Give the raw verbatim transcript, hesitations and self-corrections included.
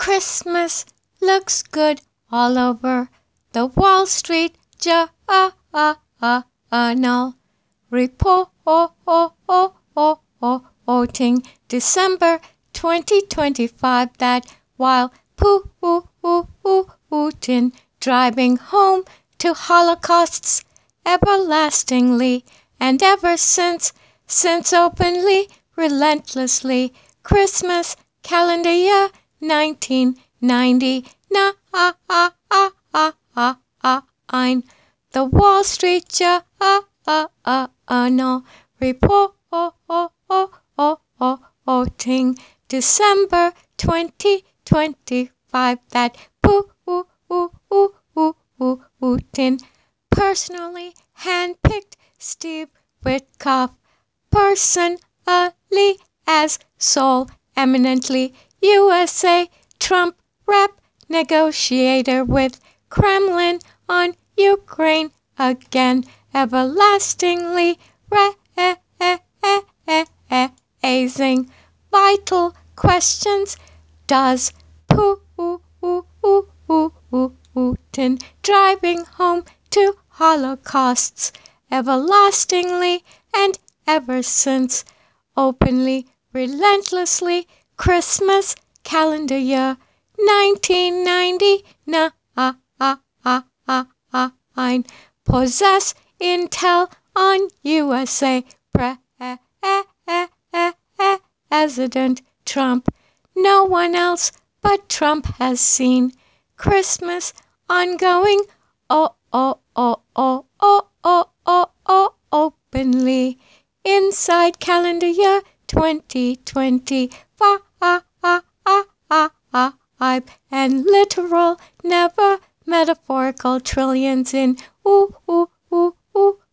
Christmas looks good all over the Wall Street Journal reporting December twenty twenty-five that while Putin driving home to Holocausts everlastingly and ever since, since openly, relentlessly, Christmas calendar year nineteen ninety-nine, the Wall Street Journal reporting December twenty twenty-five that Putin personally handpicked Steve Witkoff personally as sole eminently U S A Trump rep negotiator with Kremlin on Ukraine again, everlastingly raising vital questions. Does Putin driving home to Holocausts everlastingly and ever since, openly, relentlessly, Christmas calendar year nineteen ninety-nine, possess intel on U S A President Trump? No one else but Trump has seen Christmas ongoing oh oh oh oh oh oh oh oh openly inside calendar year twenty twenty-five and literal, never metaphorical trillions in ooh ooh ooh ooh